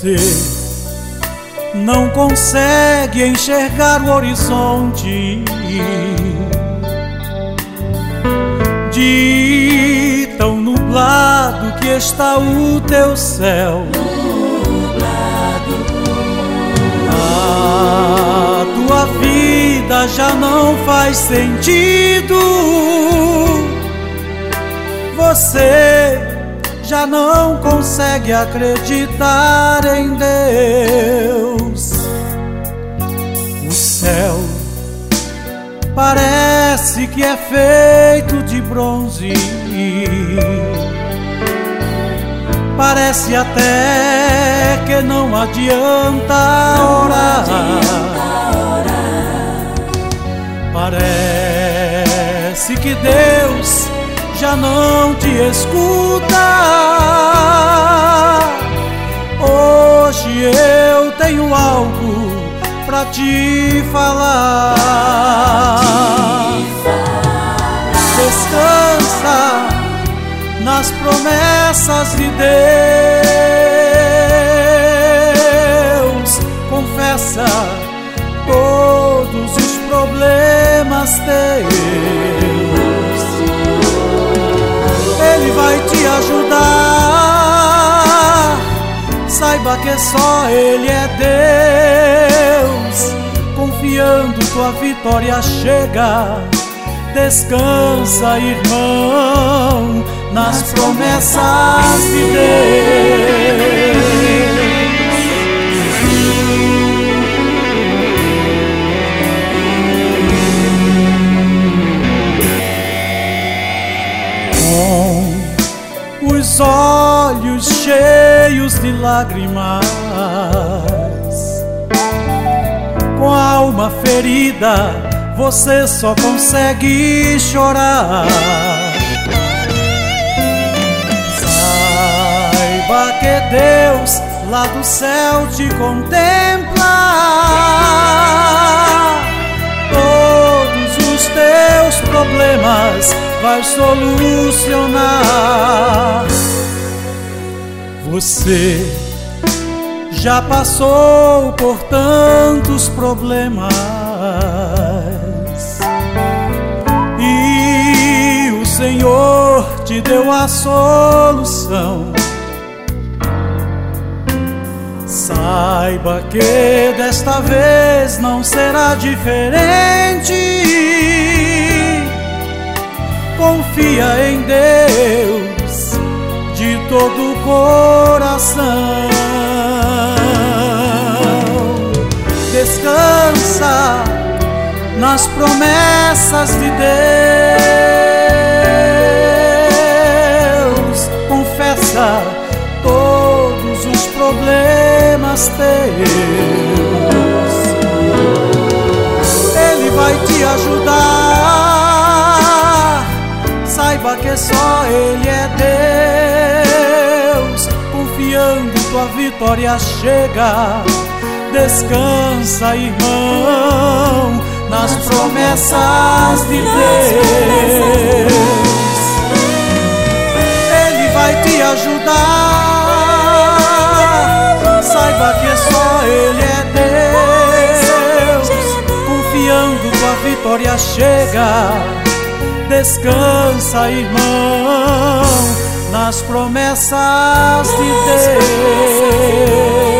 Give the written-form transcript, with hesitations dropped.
Você não consegue enxergar o horizonte de tão nublado que está o teu céu. A tua vida já não faz sentido. Você já não consegue acreditar em Deus. O céu parece que é feito de bronze. Parece até que não adianta orar. Parece que Deus já não te escuta. Hoje eu tenho algo pra te falar. Descansa nas promessas de Deus. Confessa todos os problemas teus. Ele vai te ajudar. Saiba que só Ele é Deus. Confiando, tua vitória chega. Descansa, irmão, nas promessas de Deus. Com os olhos cheios de lágrimas, com a alma ferida, você só consegue chorar. Saiba que Deus lá do céu te contempla. Todos os teus problemas vai solucionar. Você já passou por tantos problemas e o Senhor te deu a solução. Saiba que desta vez não será diferente. Confia em Deus de todo o coração. Descansa nas promessas de Deus. Confessa todos os problemas teus. Ele vai te ajudar. Saiba que só Ele é Deus. Confiando, tua vitória chega. Descansa, irmão, nas promessas de Deus. Ele vai te ajudar. Saiba que só Ele é Deus. Confiando, tua vitória chega. Descansa, irmão, nas promessas de Deus.